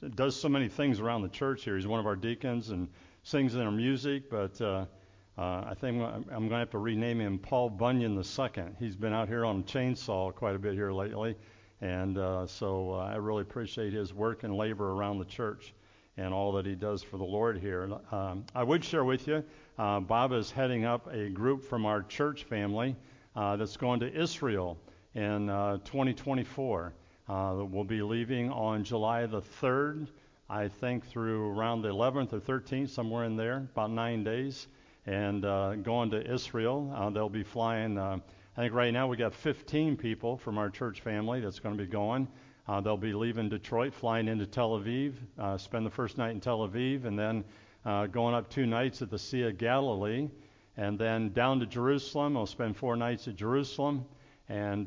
does so many things around the church here. He's one of our deacons and sings in our music, but I think I'm going to have to rename him Paul Bunyan II. He's been out here on a chainsaw quite a bit here lately, and so I really appreciate his work and labor around the church and all that he does for the Lord here. I would share with you, Bob is heading up a group from our church family that's going to Israel in 2024. We'll be leaving on July the 3rd, I think, through around the 11th or 13th, somewhere in there, about 9 days, and going to Israel. They'll be flying, I think right now we got 15 people from our church family that's going to be going. They'll be leaving Detroit, flying into Tel Aviv, spend the first night in Tel Aviv, and then going up 2 nights at the Sea of Galilee, and then down to Jerusalem. They'll spend 4 nights at Jerusalem, and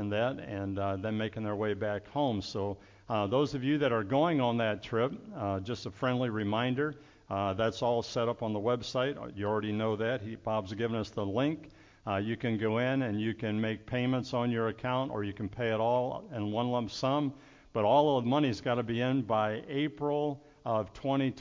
then making their way back home. So those of you that are going on that trip, just a friendly reminder, that's all set up on the website. You already know that. Bob's given us the link. You can go in and you can make payments on your account, or you can pay it all in one lump sum. But all of the money's got to be in by April of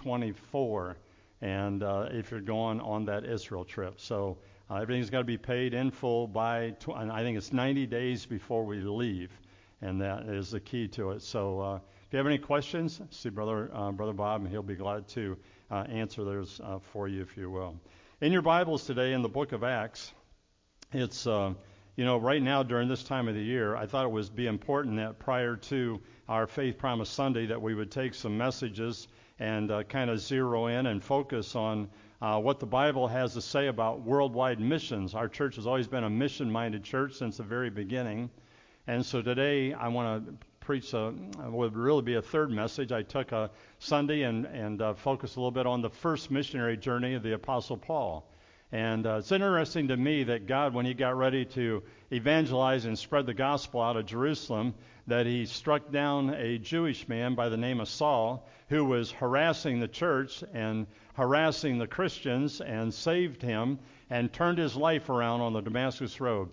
2024, and if you're going on that Israel trip. So everything's got to be paid in full by, I think it's 90 days before we leave, and that is the key to it. So if you have any questions, see Brother Bob, and he'll be glad to answer those for you, if you will. In your Bibles today, in the book of Acts, it's, right now during this time of the year, I thought it would be important that prior to our Faith Promise Sunday that we would take some messages and kind of zero in and focus on what the Bible has to say about worldwide missions. Our church has always been a mission-minded church since the very beginning. And so today I want to preach would really be a third message. I took a Sunday and focused a little bit on the first missionary journey of the Apostle Paul. And it's interesting to me that God, when he got ready to evangelize and spread the gospel out of Jerusalem, that he struck down a Jewish man by the name of Saul, who was harassing the church and harassing the Christians, and saved him and turned his life around on the Damascus Road.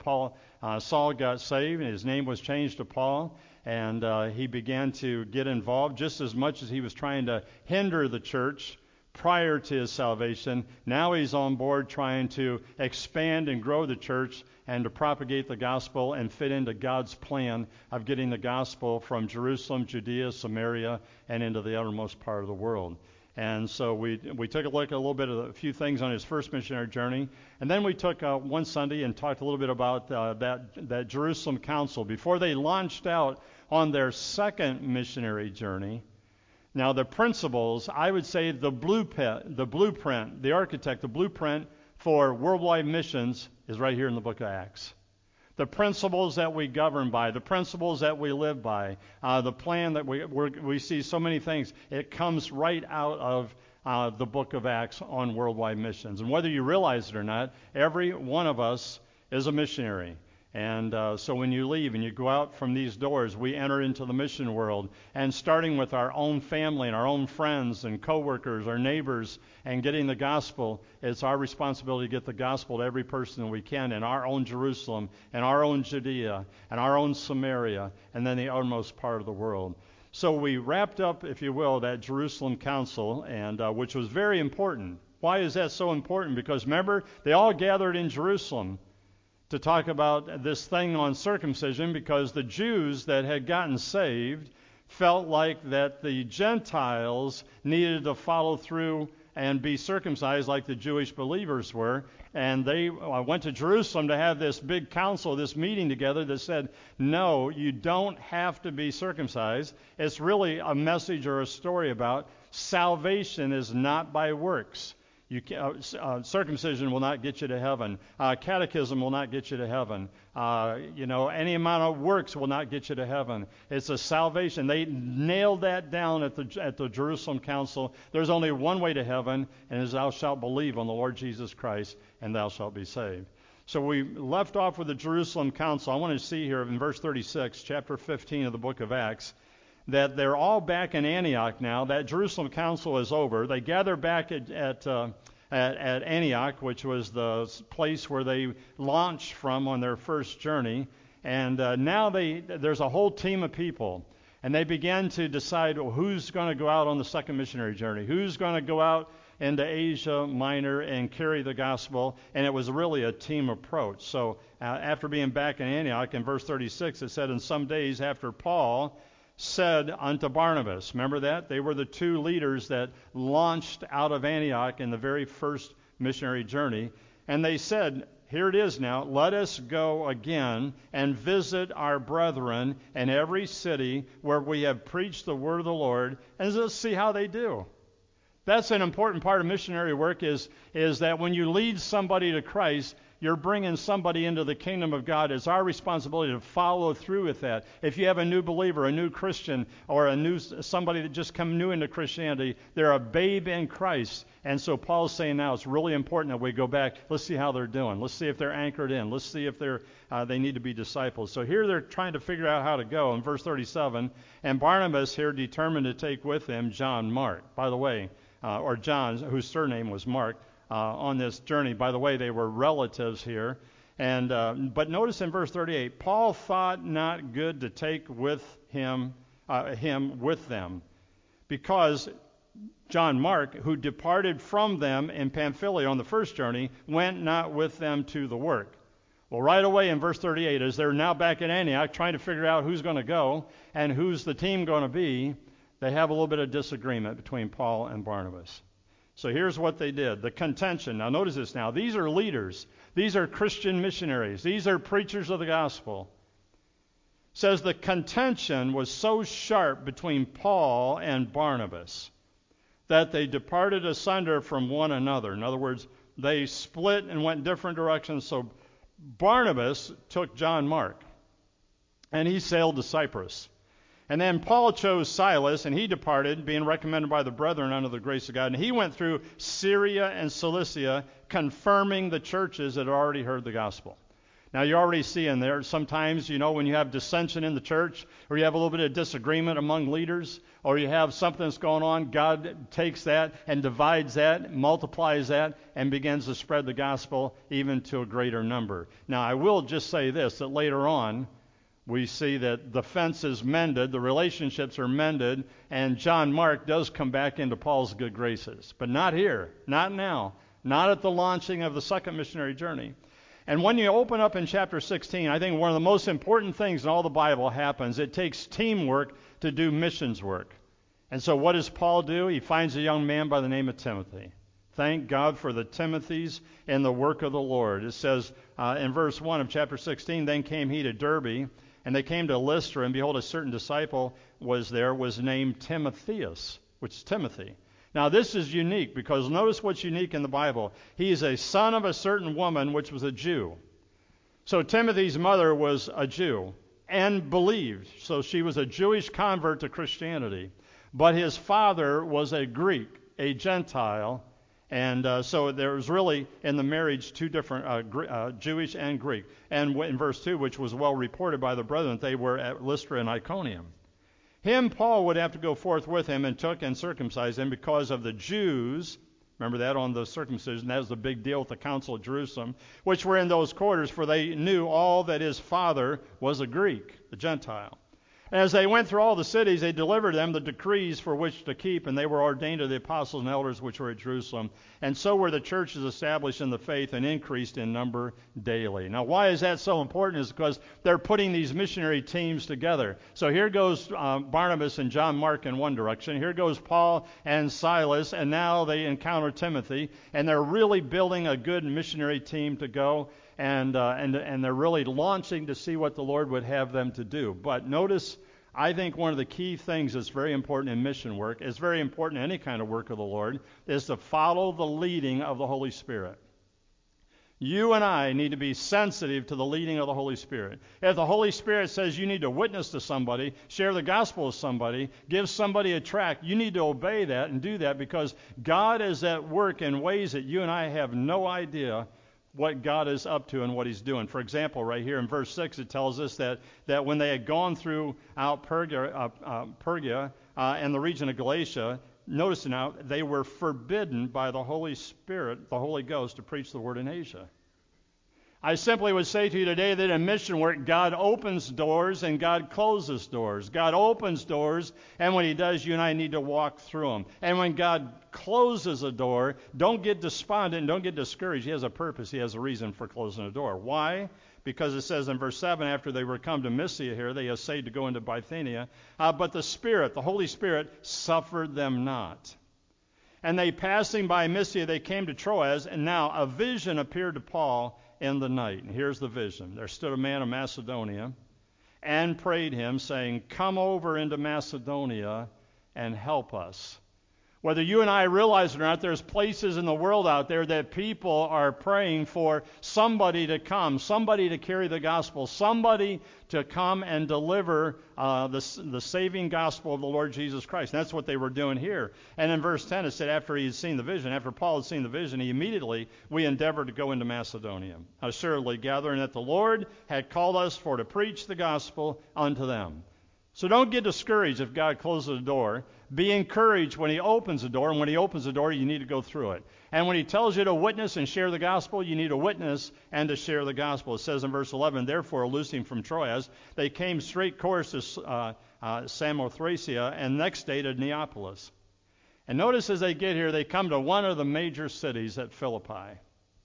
Saul got saved, and his name was changed to Paul, and he began to get involved just as much as he was trying to hinder the church prior to his salvation. Now he's on board trying to expand and grow the church and to propagate the gospel and fit into God's plan of getting the gospel from Jerusalem, Judea, Samaria, and into the uttermost part of the world. And so we took a look at a few things on his first missionary journey, and then we took one Sunday and talked a little bit about that Jerusalem Council before they launched out on their second missionary journey. Now, the principles, I would say the blueprint, the architect, the blueprint for worldwide missions is right here in the book of Acts. The principles that we govern by, the principles that we live by, the plan that we see so many things, it comes right out of the book of Acts on worldwide missions. And whether you realize it or not, every one of us is a missionary. And so when you leave and you go out from these doors, we enter into the mission world. And starting with our own family and our own friends and coworkers, our neighbors, and getting the gospel, it's our responsibility to get the gospel to every person we can in our own Jerusalem, and our own Judea, and our own Samaria, and then the uttermost part of the world. So we wrapped up, if you will, that Jerusalem Council, and which was very important. Why is that so important? Because remember, they all gathered in Jerusalem to talk about this thing on circumcision, because the Jews that had gotten saved felt like that the Gentiles needed to follow through and be circumcised like the Jewish believers were. And they went to Jerusalem to have this big council, this meeting together that said, no, you don't have to be circumcised. It's really a message or a story about salvation is not by works. Circumcision will not get you to heaven. Catechism will not get you to heaven. Any amount of works will not get you to heaven. It's a salvation. They nailed that down at the Jerusalem Council. There's only one way to heaven, and is thou shalt believe on the Lord Jesus Christ, and thou shalt be saved. So we left off with the Jerusalem Council. I want to see here in verse 36, chapter 15 of the book of Acts, that they're all back in Antioch now. That Jerusalem Council is over. They gather back at Antioch, which was the place where they launched from on their first journey. And now there's a whole team of people. And they began to decide, well, who's going to go out on the second missionary journey? Who's going to go out into Asia Minor and carry the gospel? And it was really a team approach. So after being back in Antioch, in verse 36, it said, "In some days after Paul said unto Barnabas," remember that? They were the two leaders that launched out of Antioch in the very first missionary journey. And they said, "Here it is now, let us go again and visit our brethren in every city where we have preached the word of the Lord, and let's see how they do." That's an important part of missionary work is that when you lead somebody to Christ, you're bringing somebody into the kingdom of God. It's our responsibility to follow through with that. If you have a new believer, a new Christian, or somebody that just come new into Christianity, they're a babe in Christ. And so Paul's saying now it's really important that we go back. Let's see how they're doing. Let's see if they're anchored in. Let's see if they need to be disciples. So here they're trying to figure out how to go. In verse 37, "And Barnabas here determined to take with him John Mark." By the way, or John, whose surname was Mark, on this journey. By the way, they were relatives here. But notice in verse 38, Paul thought not good to take with him with them, because John Mark, who departed from them in Pamphylia on the first journey, went not with them to the work. Well, right away in verse 38, as they're now back in Antioch trying to figure out who's going to go and who's the team going to be, they have a little bit of disagreement between Paul and Barnabas. So here's what they did. The contention. Now notice this now. These are leaders. These are Christian missionaries. These are preachers of the gospel. It says the contention was so sharp between Paul and Barnabas that they departed asunder from one another. In other words, they split and went different directions. So Barnabas took John Mark, and he sailed to Cyprus. And then Paul chose Silas, and he departed, being recommended by the brethren under the grace of God. And he went through Syria and Cilicia, confirming the churches that had already heard the gospel. Now, you already see in there, sometimes, when you have dissension in the church, or you have a little bit of disagreement among leaders, or you have something that's going on, God takes that and divides that, multiplies that, and begins to spread the gospel even to a greater number. Now, I will just say this, that later on, we see that the fence is mended, the relationships are mended, and John Mark does come back into Paul's good graces. But not here, not now, not at the launching of the second missionary journey. And when you open up in chapter 16, I think one of the most important things in all the Bible happens. It takes teamwork to do missions work. And so what does Paul do? He finds a young man by the name of Timothy. Thank God for the Timothys in the work of the Lord. It says in verse 1 of chapter 16, "Then came he to Derbe, and they came to Lystra, and behold, a certain disciple was named Timotheus," which is Timothy. Now, this is unique, because notice what's unique in the Bible. He is a son of a certain woman, which was a Jew. So Timothy's mother was a Jew and believed. So she was a Jewish convert to Christianity. But his father was a Greek, a Gentile. And so there was really, in the marriage, two different, Jewish and Greek. And in verse 2, which was well reported by the brethren, they were at Lystra and Iconium. Him Paul would have to go forth with him, and took and circumcised him, because of the Jews. Remember that on the circumcision. That was the big deal with the council of Jerusalem, which were in those quarters, for they knew all that his father was a Greek, a Gentile. As they went through all the cities, they delivered them the decrees for which to keep, and they were ordained to the apostles and elders which were at Jerusalem. And so were the churches established in the faith and increased in number daily. Now, why is that so important? Is because they're putting these missionary teams together. So here goes Barnabas and John Mark in one direction. Here goes Paul and Silas, and now they encounter Timothy, and they're really building a good missionary team to go. And they're really launching to see what the Lord would have them to do. But notice, I think one of the key things that's very important in mission work, is very important in any kind of work of the Lord, is to follow the leading of the Holy Spirit. You and I need to be sensitive to the leading of the Holy Spirit. If the Holy Spirit says you need to witness to somebody, share the gospel with somebody, give somebody a tract, you need to obey that and do that, because God is at work in ways that you and I have no idea what God is up to and what he's doing. For example, right here in verse 6, it tells us that when they had gone throughout Pergia and the region of Galatia, notice now, they were forbidden by the Holy Spirit, the Holy Ghost, to preach the word in Asia. I simply would say to you today that in mission work, God opens doors and God closes doors. God opens doors, and when He does, you and I need to walk through them. And when God closes a door, don't get despondent and don't get discouraged. He has a purpose. He has a reason for closing a door. Why? Because it says in verse 7, after they were come to Mysia here, they essayed to go into Bithynia, but the Spirit, the Holy Spirit, suffered them not. And they passing by Mysia, they came to Troas, and now a vision appeared to Paul in the night. And here's the vision. There stood a man of Macedonia and prayed him, saying, come over into Macedonia and help us. Whether you and I realize it or not, there's places in the world out there that people are praying for somebody to come, somebody to carry the gospel, somebody to come and deliver the saving gospel of the Lord Jesus Christ. And that's what they were doing here. And in verse 10 it said, after he had seen the vision, after Paul had seen the vision, we endeavored to go into Macedonia, assuredly gathering that the Lord had called us for to preach the gospel unto them. So don't get discouraged if God closes a door. Be encouraged when He opens a door, and when He opens a door, you need to go through it. And when He tells you to witness and share the gospel, you need to witness and to share the gospel. It says in verse 11, therefore, loosing from Troas, they came straight course to Samothracia, and next day to Neapolis. And notice as they get here, they come to one of the major cities at Philippi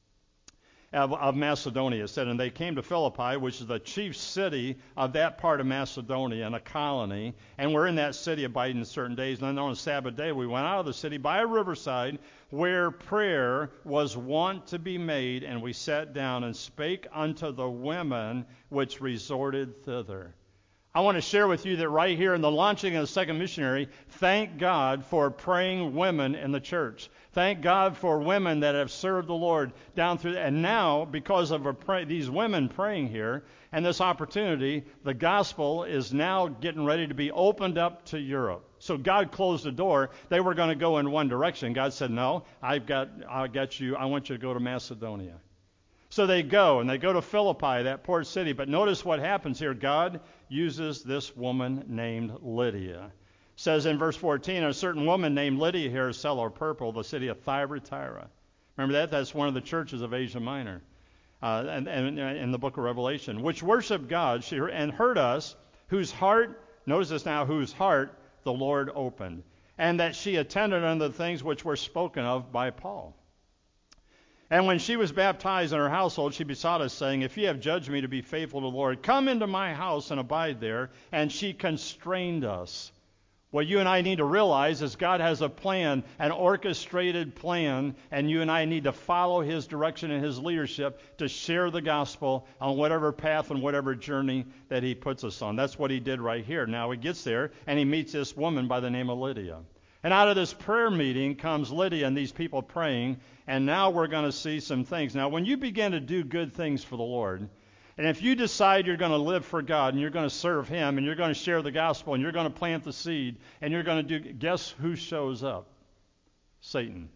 of Macedonia. It said, and they came to Philippi, which is the chief city of that part of Macedonia, and a colony. And we're in that city abiding certain days. And then on a Sabbath day, we went out of the city by a riverside where prayer was wont to be made. And we sat down and spake unto the women which resorted thither. I want to share with you that right here in the launching of the second missionary, thank God for praying women in the church. Thank God for women that have served the Lord down through. And now, because of these women praying here and this opportunity, the gospel is now getting ready to be opened up to Europe. So God closed the door. They were going to go in one direction. God said, no, I got you. I want you to go to Macedonia. So they go, and they go to Philippi, that port city. But notice what happens here. God uses this woman named Lydia. It says in verse 14, a certain woman named Lydia here, seller of purple, the city of Thyatira. Remember that? That's one of the churches of Asia Minor. And in the book of Revelation, which worshiped God, and heard us, whose heart, notice this now, whose heart the Lord opened, and that she attended unto the things which were spoken of by Paul. And when she was baptized in her household, she besought us, saying, if ye have judged me to be faithful to the Lord, come into my house and abide there. And she constrained us. What you and I need to realize is God has a plan, an orchestrated plan, and you and I need to follow His direction and His leadership to share the gospel on whatever path and whatever journey that He puts us on. That's what He did right here. Now He gets there, and He meets this woman by the name of Lydia. And out of this prayer meeting comes Lydia and these people praying, and now we're going to see some things. Now, when you begin to do good things for the Lord, and if you decide you're going to live for God, and you're going to serve Him, and you're going to share the gospel, and you're going to plant the seed, and you're going to do, guess who shows up? Satan.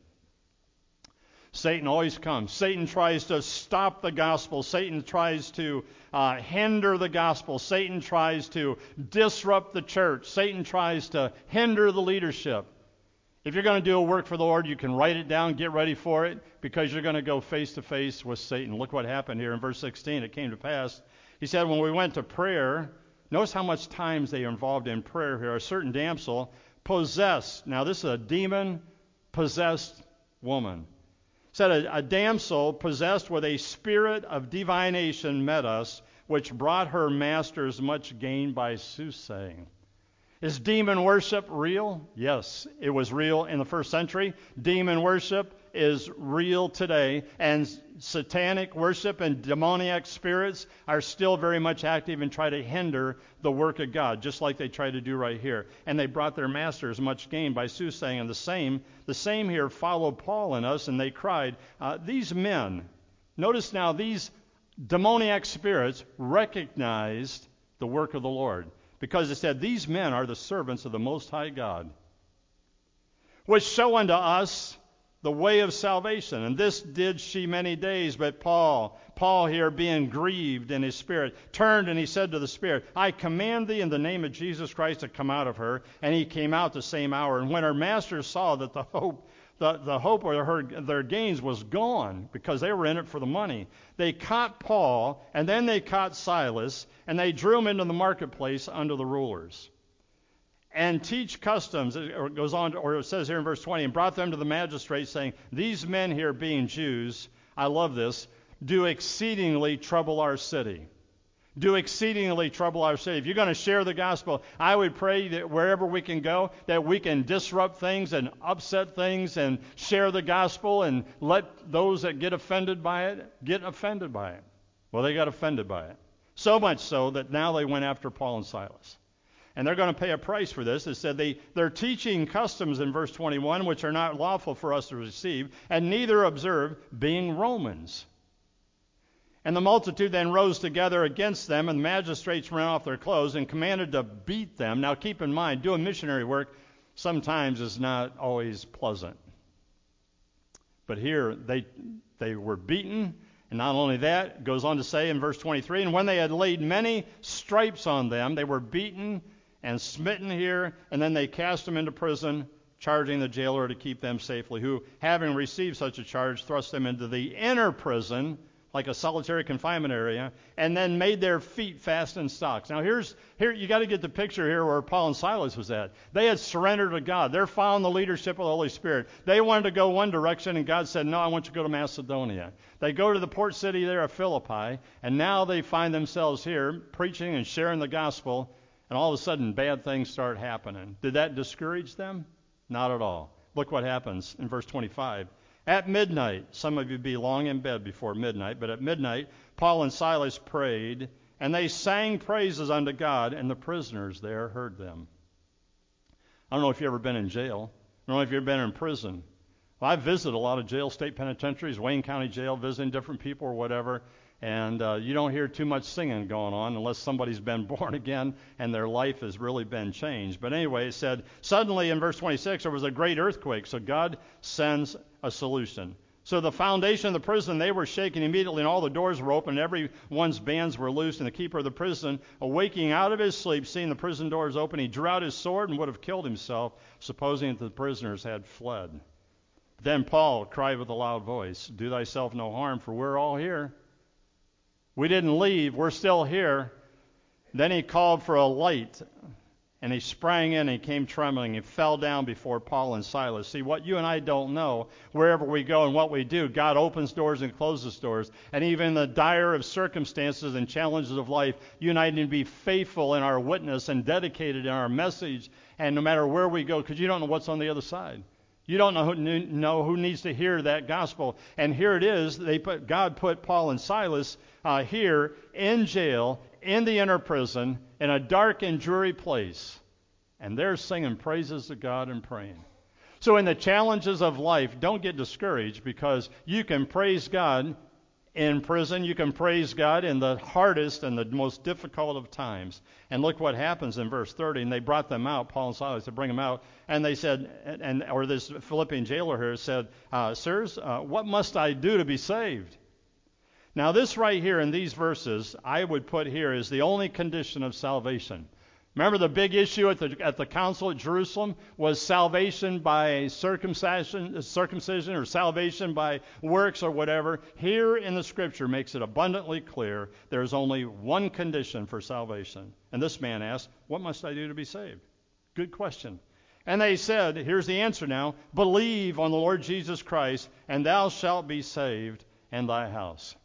Satan always comes. Satan tries to stop the gospel. Satan tries to hinder the gospel. Satan tries to disrupt the church. Satan tries to hinder the leadership. If you're going to do a work for the Lord, you can write it down, get ready for it, because you're going to go face to face with Satan. Look what happened here in verse 16. It came to pass. He said, when we went to prayer, notice how much times they are involved in prayer here. A certain damsel possessed. Now this is a demon-possessed woman. It said a damsel possessed with a spirit of divination met us, which brought her masters much gain by soothsaying. Is demon worship real? Yes, it was real in the first century. Demon worship is real today, and satanic worship and demoniac spirits are still very much active and try to hinder the work of God, just like they try to do right here. And they brought their masters much gain by soothsaying. And the same here followed Paul and us, and they cried, these men, notice now, these demoniac spirits recognized the work of the Lord. Because it said, these men are the servants of the Most High God, which show unto us the way of salvation. And this did she many days. But Paul here, being grieved in his spirit, turned and he said to the spirit, I command thee in the name of Jesus Christ to come out of her. And he came out the same hour. And when her masters saw that the hope the hope of their gains was gone because they were in it for the money. They caught Paul, and then they caught Silas, and they drew them into the marketplace under the rulers. And teach customs, it goes on, or it says here in verse 20, and brought them to the magistrates, saying, these men here, being Jews, I love this, do exceedingly trouble our city. Do exceedingly trouble our city. If you're going to share the gospel, I would pray that wherever we can go, that we can disrupt things and upset things and share the gospel and let those that get offended by it get offended by it. Well, they got offended by it. So much so that now they went after Paul and Silas. And they're going to pay a price for this. It said they're teaching customs in verse 21, which are not lawful for us to receive, and neither observe, being Romans. And the multitude then rose together against them, and the magistrates rent off their clothes and commanded to beat them. Now keep in mind, doing missionary work sometimes is not always pleasant. But here they were beaten, and not only that, it goes on to say in verse 23, and when they had laid many stripes on them, they were beaten and smitten here, and then they cast them into prison, charging the jailer to keep them safely, who, having received such a charge, thrust them into the inner prison, like a solitary confinement area, and then made their feet fast in stocks. Now here you got to get the picture here where Paul and Silas was at. They had surrendered to God. They're following the leadership of the Holy Spirit. They wanted to go one direction, and God said, no, I want you to go to Macedonia. They go to the port city there of Philippi, and now they find themselves here preaching and sharing the gospel, and all of a sudden bad things start happening. Did that discourage them? Not at all. Look what happens in verse 25. At midnight, some of you be long in bed before midnight, but at midnight, Paul and Silas prayed, and they sang praises unto God, and the prisoners there heard them. I don't know if you've ever been in jail. I don't know if you've ever been in prison. Well, I've visited a lot of jail, state penitentiaries, Wayne County Jail, visiting different people or whatever, and you don't hear too much singing going on unless somebody's been born again and their life has really been changed. But anyway, it said, suddenly in verse 26, there was a great earthquake, so God sends a solution. So the foundation of the prison, they were shaken immediately, and all the doors were open, and everyone's bands were loosed, and the keeper of the prison, awaking out of his sleep, seeing the prison doors open, he drew out his sword and would have killed himself, supposing that the prisoners had fled. Then Paul cried with a loud voice, do thyself no harm, for we're all here. We didn't leave. We're still here. Then he called for a light, and he sprang in and he came trembling. He fell down before Paul and Silas. See, what you and I don't know, wherever we go and what we do, God opens doors and closes doors. And even in the dire of circumstances and challenges of life, you and I need to be faithful in our witness and dedicated in our message. And no matter where we go, because you don't know what's on the other side. You don't know who needs to hear that gospel. And here it is. God put Paul and Silas here in jail, in the inner prison, in a dark and dreary place. And they're singing praises to God and praying. So in the challenges of life, don't get discouraged, because you can praise God in prison. You can praise God in the hardest and the most difficult of times. And look what happens in verse 30. And they brought them out, Paul and Silas, to bring them out. And they said, or this Philippian jailer here said, sirs, what must I do to be saved? Now this right here in these verses, I would put here is the only condition of salvation. Remember the big issue at the council at Jerusalem was salvation by circumcision or salvation by works or whatever. Here in the Scripture makes it abundantly clear there's only one condition for salvation. And this man asked, what must I do to be saved? Good question. And they said, here's the answer now, believe on the Lord Jesus Christ, and thou shalt be saved and thy house.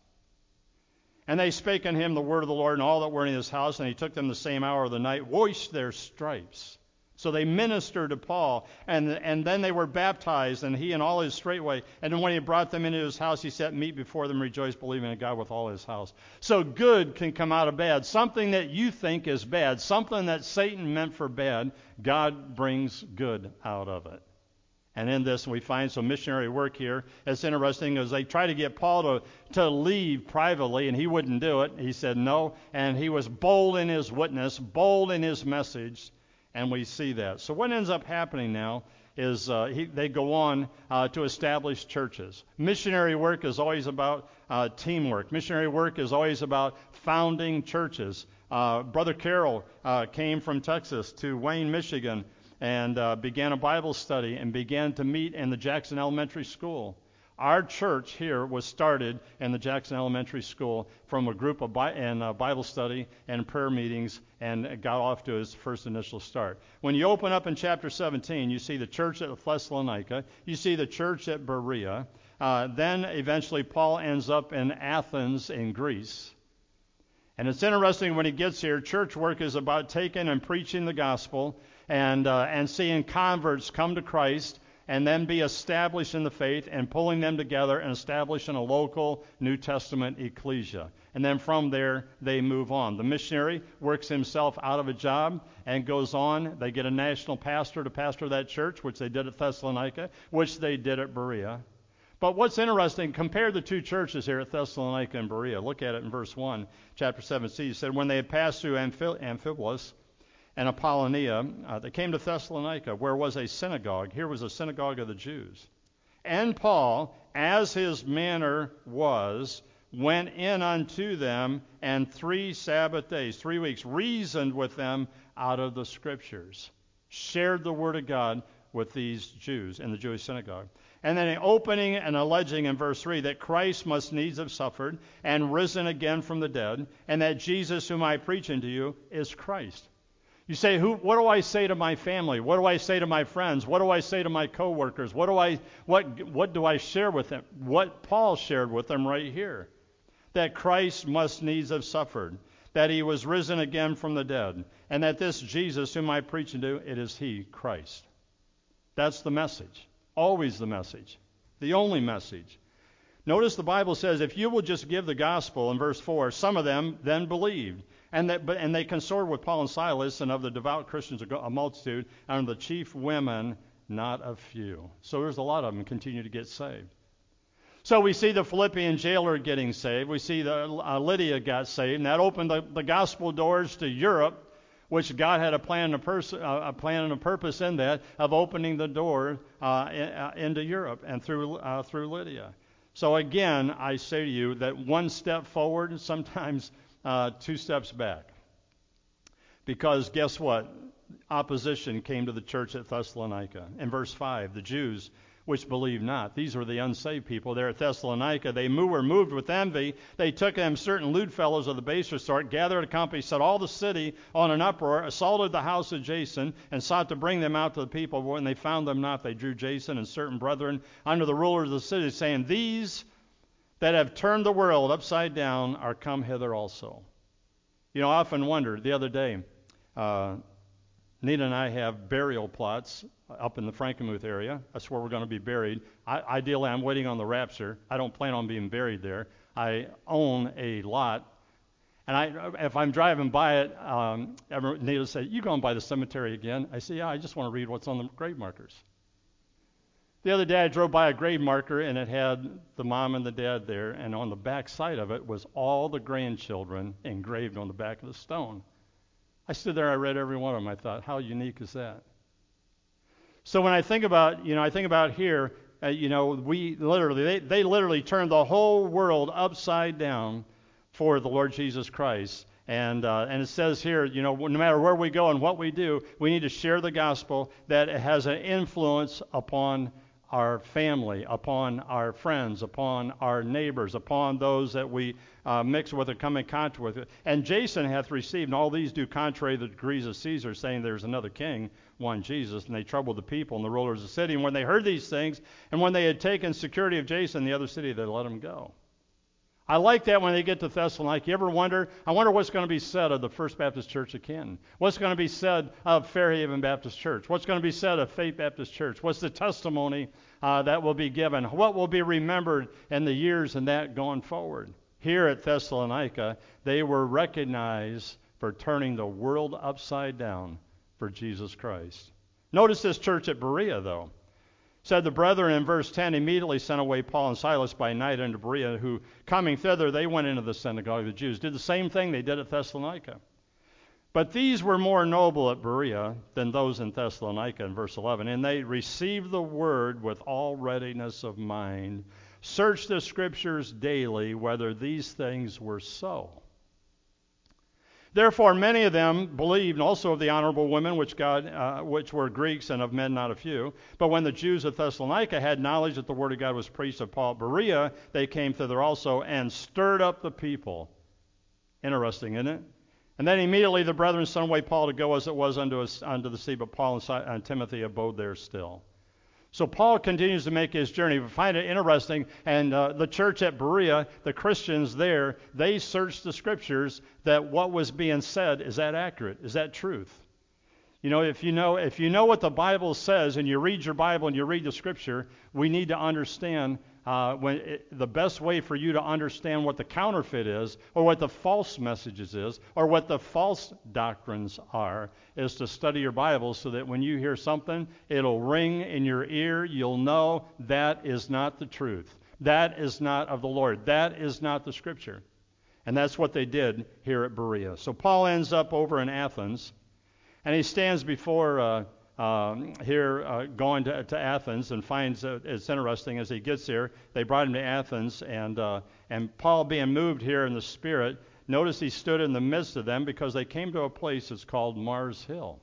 And they spake unto him the word of the Lord, and all that were in his house, and he took them the same hour of the night, washed their stripes. So they ministered to Paul, and then they were baptized, and he and all his straightway. And then when he brought them into his house, he set meat before them, rejoiced, believing in God with all his house. So good can come out of bad. Something that you think is bad, something that Satan meant for bad, God brings good out of it. And in this, we find some missionary work here. It's interesting as they try to get Paul to leave privately, and he wouldn't do it. He said no, and he was bold in his witness, bold in his message, and we see that. So what ends up happening now is they go on to establish churches. Missionary work is always about teamwork. Missionary work is always about founding churches. Brother Carroll came from Texas to Wayne, Michigan, and began a Bible study and began to meet in the Jackson Elementary School. Our church here was started in the Jackson Elementary School from a group of Bible study and prayer meetings, and got off to its first initial start. When you open up in chapter 17, you see the church at Thessalonica, you see the church at Berea, then eventually Paul ends up in Athens in Greece. And it's interesting when he gets here, church work is about taking and preaching the gospel and seeing converts come to Christ and then be established in the faith and pulling them together and establishing a local New Testament ecclesia. And then from there, they move on. The missionary works himself out of a job and goes on. They get a national pastor to pastor that church, which they did at Thessalonica, which they did at Berea. But what's interesting, compare the two churches here at Thessalonica and Berea. Look at it in verse 1, chapter 7c. He said, when they had passed through Amphipolis and Apollonia, they came to Thessalonica, where was a synagogue. Here was a synagogue of the Jews. And Paul, as his manner was, went in unto them, and 3 Sabbath days, 3 weeks, reasoned with them out of the Scriptures, shared the Word of God with these Jews in the Jewish synagogue. And then opening and alleging in verse 3 that Christ must needs have suffered and risen again from the dead, and that Jesus whom I preach unto you is Christ. You say, what do I say to my family? What do I say to my friends? What do I say to my coworkers? What do I share with them? What Paul shared with them right here. That Christ must needs have suffered, that he was risen again from the dead, and that this Jesus whom I preach unto, it is he, Christ. That's the message. Always the message. The only message. Notice the Bible says, if you will just give the gospel, in verse 4, some of them then believed. And they consorted with Paul and Silas, and of the devout Christians a multitude, and of the chief women not a few. So there's a lot of them continue to get saved. So we see the Philippian jailer getting saved. We see Lydia got saved, and that opened the gospel doors to Europe, which God had a plan and a purpose in that of opening the door into Europe and through Lydia. So again, I say to you that one step forward, sometimes 2 steps back. Because guess what? Opposition came to the church at Thessalonica. In verse 5, the Jews which believed not. These were the unsaved people there at Thessalonica. They were moved with envy. They took them certain lewd fellows of the baser sort, gathered a company, set all the city on an uproar, assaulted the house of Jason, and sought to bring them out to the people. When they found them not, they drew Jason and certain brethren under the rulers of the city, saying, these that have turned the world upside down are come hither also. You know, I often wondered the other day, Nita and I have burial plots up in the Frankenmuth area. That's where we're going to be buried. Ideally, I'm waiting on the rapture. I don't plan on being buried there. I own a lot. And if I'm driving by it, Nita said, you going by the cemetery again? I say, yeah, I just want to read what's on the grave markers. The other day I drove by a grave marker, and it had the mom and the dad there, and on the back side of it was all the grandchildren engraved on the back of the stone. I stood there, I read every one of them. I thought, how unique is that? So when I think about here, we literally, they literally turned the whole world upside down for the Lord Jesus Christ. And it says here, no matter where we go and what we do, we need to share the gospel that it has an influence upon our family, upon our friends, upon our neighbors, upon those that we mix with or come in contact with. And Jason hath received, and all these do contrary to the decrees of Caesar, saying there's another king, one Jesus. And they troubled the people and the rulers of the city. And when they heard these things, and when they had taken security of Jason, the other city, they let him go. I like that when they get to Thessalonica. You ever wonder, I wonder what's going to be said of the First Baptist Church of Canton? What's going to be said of Fairhaven Baptist Church? What's going to be said of Faith Baptist Church? What's the testimony that will be given? What will be remembered in the years and that going forward? Here at Thessalonica, they were recognized for turning the world upside down for Jesus Christ. Notice this church at Berea, though. Said the brethren in verse 10 immediately sent away Paul and Silas by night unto Berea, who coming thither they went into the synagogue of the Jews. Did the same thing they did at Thessalonica. But these were more noble at Berea than those in Thessalonica in verse 11. And they received the word with all readiness of mind, searched the scriptures daily whether these things were so. Therefore, many of them believed also of the honorable women, which were Greeks, and of men not a few. But when the Jews of Thessalonica had knowledge that the word of God was preached of Paul at Berea, they came thither also and stirred up the people. Interesting, isn't it? And then immediately the brethren sent away Paul to go as it was unto the sea, but Paul and Timothy abode there still. So Paul continues to make his journey. We find it interesting, and the church at Berea, the Christians there, they searched the Scriptures that what was being said, is that accurate? Is that truth? You know, if you know what the Bible says, and you read your Bible and you read the Scripture, we need to understand the best way for you to understand what the counterfeit is, or what the false messages is, or what the false doctrines are, is to study your Bible so that when you hear something, it'll ring in your ear. You'll know that is not the truth. That is not of the Lord. That is not the Scripture. And that's what they did here at Berea. So Paul ends up over in Athens, and he stands before going to Athens, and finds it's interesting as he gets here. They brought him to Athens, and Paul, being moved here in the Spirit, notice he stood in the midst of them because they came to a place that's called Mars Hill.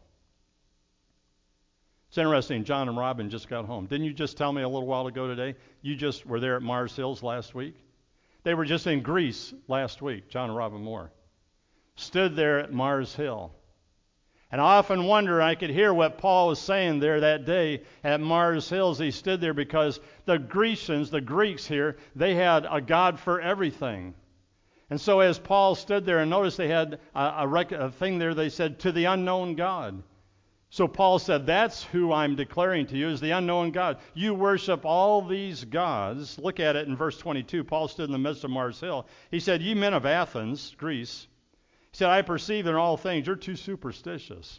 It's interesting. John and Robin just got home. Didn't you just tell me a little while ago today? You just were there at Mars Hills last week. They were just in Greece last week. John and Robin Moore stood there at Mars Hill. And I often wonder, I could hear what Paul was saying there that day at Mars Hills. He stood there because the Grecians, the Greeks here, they had a God for everything. And so as Paul stood there, and notice they had a thing there, they said, to the unknown God. So Paul said, that's who I'm declaring to you, is the unknown God. You worship all these gods. Look at it in verse 22. Paul stood in the midst of Mars Hill. He said, ye men of Athens, Greece, he said, I perceive in all things you're too superstitious.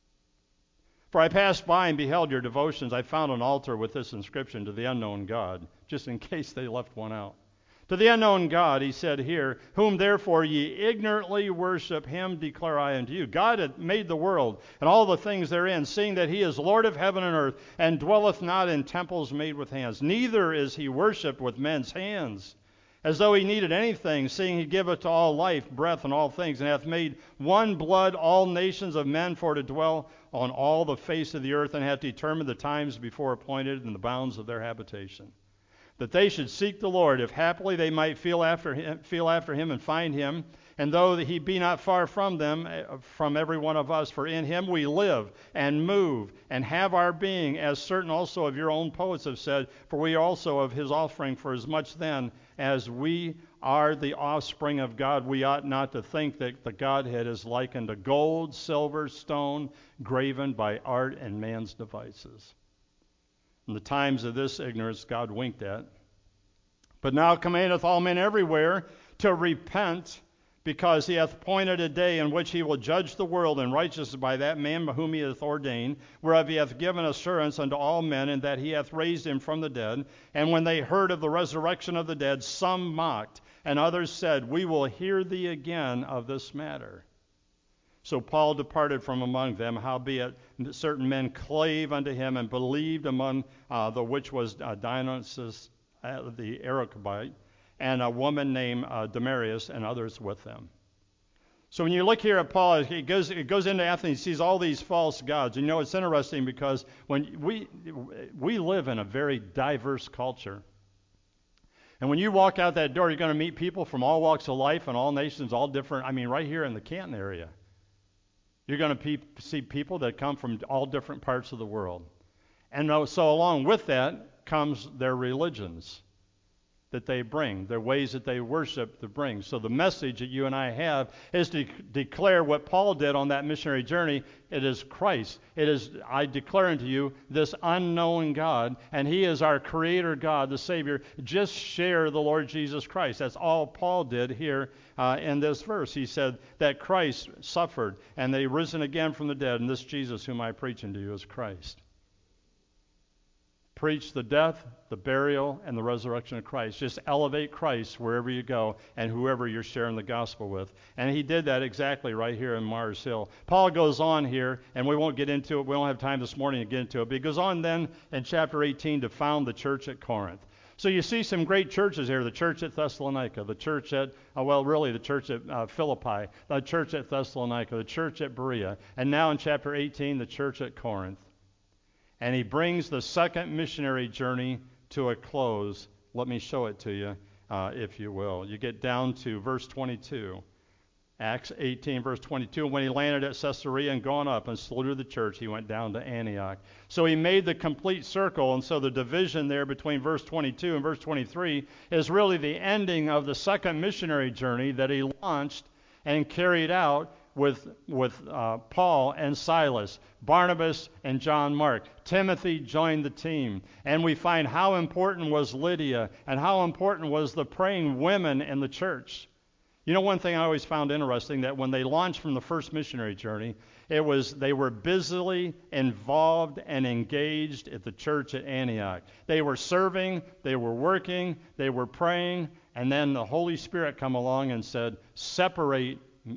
For I passed by and beheld your devotions. I found an altar with this inscription, to the unknown God, just in case they left one out. To the unknown God, he said here, whom therefore ye ignorantly worship, him declare I unto you. God had made the world and all the things therein, seeing that he is Lord of heaven and earth, and dwelleth not in temples made with hands. Neither is he worshipped with men's hands, as though he needed anything, seeing he giveth to all life, breath, and all things, and hath made one blood all nations of men for to dwell on all the face of the earth, and hath determined the times before appointed and the bounds of their habitation, that they should seek the Lord, if haply they might feel after him and find him. And though he be not far from them, from every one of us, for in him we live and move and have our being, as certain also of your own poets have said, for we are also of his offspring. For as much then as we are the offspring of God, we ought not to think that the Godhead is likened to gold, silver, stone, graven by art and man's devices. In the times of this ignorance God winked at. But now commandeth all men everywhere to repent, because he hath appointed a day in which he will judge the world in righteousness by that man whom he hath ordained, whereof he hath given assurance unto all men, and that he hath raised him from the dead. And when they heard of the resurrection of the dead, some mocked, and others said, we will hear thee again of this matter. So Paul departed from among them, howbeit certain men clave unto him, and believed, among the which was Dionysius the Areopagite, and a woman named Damaris, and others with them. So when you look here at Paul, it goes into Athens, he sees all these false gods. And you know, it's interesting because when we live in a very diverse culture. And when you walk out that door, you're going to meet people from all walks of life and all nations, all different. I mean, right here in the Canton area, you're going to see people that come from all different parts of the world. And so along with that comes their religions that they bring, their ways that they worship to bring. So the message that you and I have is to declare what Paul did on that missionary journey. It is Christ. It is, I declare unto you, this unknown God, and he is our creator God, the Savior. Just share the Lord Jesus Christ. That's all Paul did here in this verse. He said that Christ suffered, and they risen again from the dead, and this Jesus whom I preach unto you is Christ. Preach the death, the burial, and the resurrection of Christ. Just elevate Christ wherever you go and whoever you're sharing the gospel with. And he did that exactly right here in Mars Hill. Paul goes on here, and we won't get into it. We don't have time this morning to get into it. But he goes on then in chapter 18 to found the church at Corinth. So you see some great churches here, the church at Thessalonica, the church at, the church at Philippi, the church at Thessalonica, the church at Berea, and now in chapter 18, the church at Corinth. And he brings the second missionary journey to a close. Let me show it to you, if you will. You get down to verse 22. Acts 18, verse 22, when he landed at Caesarea and gone up and saluted the church, he went down to Antioch. So he made the complete circle, and so the division there between verse 22 and verse 23 is really the ending of the second missionary journey that he launched and carried out with Paul and Silas, Barnabas and John Mark. Timothy joined the team, and we find how important was Lydia and how important was the praying women in the church. You know, one thing I always found interesting, that when they launched from the first missionary journey, they were busily involved and engaged at the church at Antioch. They were serving, they were working, they were praying, and then the Holy Spirit come along and said, separate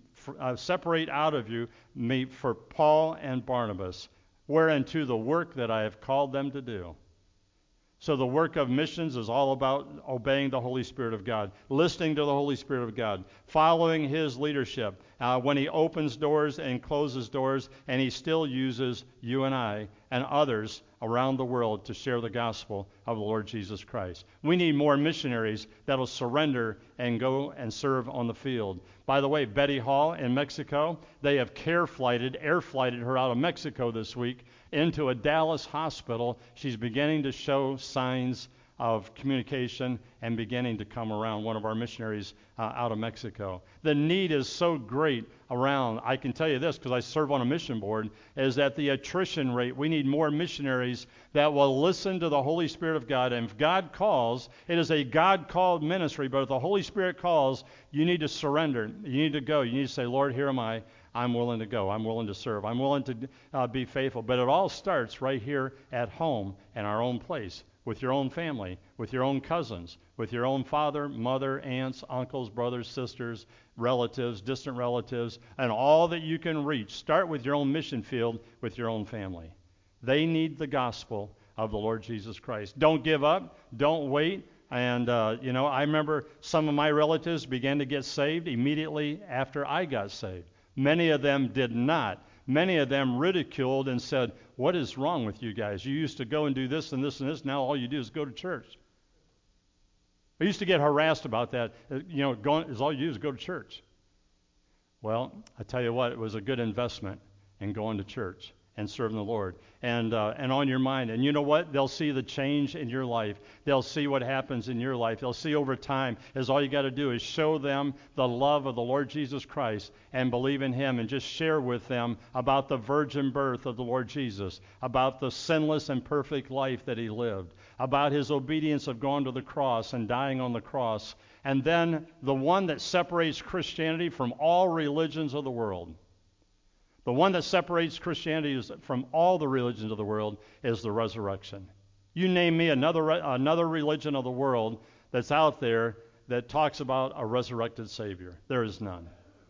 out of you me for Paul and Barnabas, whereunto the work that I have called them to do. So the work of missions is all about obeying the Holy Spirit of God, listening to the Holy Spirit of God, following His leadership when He opens doors and closes doors, and He still uses you and I and others around the world to share the gospel of the Lord Jesus Christ. We need more missionaries that will surrender and go and serve on the field. By the way, Betty Hall in Mexico, they have air flighted her out of Mexico this week into a Dallas hospital. She's beginning to show signs of communication and beginning to come around, one of our missionaries out of Mexico. The need is so great around. I can tell you this, because I serve on a mission board, is that the attrition rate, we need more missionaries that will listen to the Holy Spirit of God. And if God calls, it is a God-called ministry, but if the Holy Spirit calls, you need to surrender. You need to go. You need to say, Lord, here am I. I'm willing to go. I'm willing to serve. I'm willing to be faithful. But it all starts right here at home in our own place, with your own family, with your own cousins, with your own father, mother, aunts, uncles, brothers, sisters, relatives, distant relatives, and all that you can reach. Start with your own mission field, with your own family. They need the gospel of the Lord Jesus Christ. Don't give up. Don't wait. And, I remember some of my relatives began to get saved immediately after I got saved. Many of them did not. Many of them ridiculed and said, what is wrong with you guys? You used to go and do this and this and this. Now all you do is go to church. I used to get harassed about that. All you do is go to church. Well, I tell you what, it was a good investment in going to church and serving the Lord and on your mind. And you know what? They'll see the change in your life. They'll see what happens in your life. They'll see over time, as all you got to do is show them the love of the Lord Jesus Christ and believe in Him, and just share with them about the virgin birth of the Lord Jesus, about the sinless and perfect life that He lived, about His obedience of going to the cross and dying on the cross, and then the one that separates Christianity from all religions of the world. The one that separates Christianity from all the religions of the world is the resurrection. You name me another religion of the world that's out there that talks about a resurrected Savior. There is none.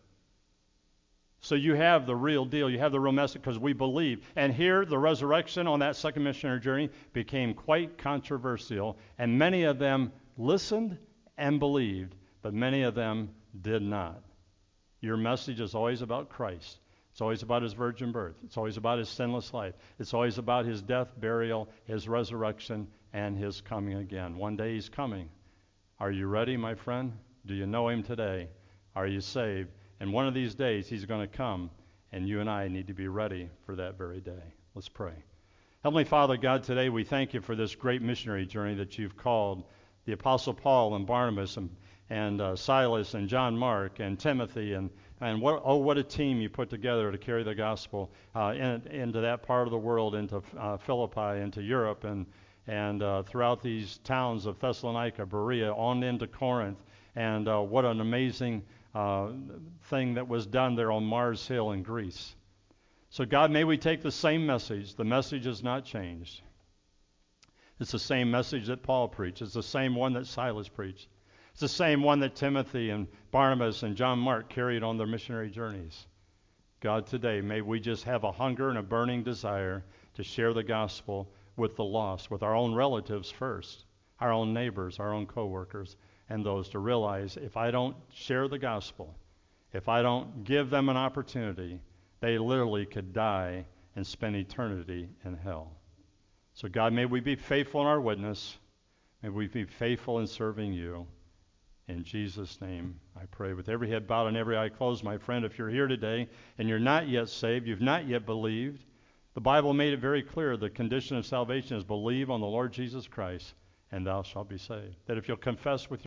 So you have the real deal. You have the real message, because we believe. And here, the resurrection on that second missionary journey became quite controversial, and many of them listened and believed, but many of them did not. Your message is always about Christ. It's always about His virgin birth. It's always about His sinless life. It's always about His death, burial, His resurrection, and His coming again. One day He's coming. Are you ready, my friend? Do you know Him today? Are you saved? And one of these days He's going to come, and you and I need to be ready for that very day. Let's pray. Heavenly Father, God, today we thank You for this great missionary journey that You've called the Apostle Paul and Barnabas and Silas and John Mark and Timothy and what a team You put together to carry the gospel into that part of the world, into Philippi, into Europe, and throughout these towns of Thessalonica, Berea, on into Corinth. And what an amazing thing that was done there on Mars Hill in Greece. So God, may we take the same message. The message has not changed. It's the same message that Paul preached. It's the same one that Silas preached. It's the same one that Timothy and Barnabas and John Mark carried on their missionary journeys. God, today, may we just have a hunger and a burning desire to share the gospel with the lost, with our own relatives first, our own neighbors, our own coworkers, and those to realize if I don't share the gospel, if I don't give them an opportunity, they literally could die and spend eternity in hell. So God, may we be faithful in our witness. May we be faithful in serving you. In Jesus' name, I pray. With every head bowed and every eye closed, my friend, if you're here today and you're not yet saved, you've not yet believed, the Bible made it very clear the condition of salvation is believe on the Lord Jesus Christ, and thou shalt be saved. That if you'll confess with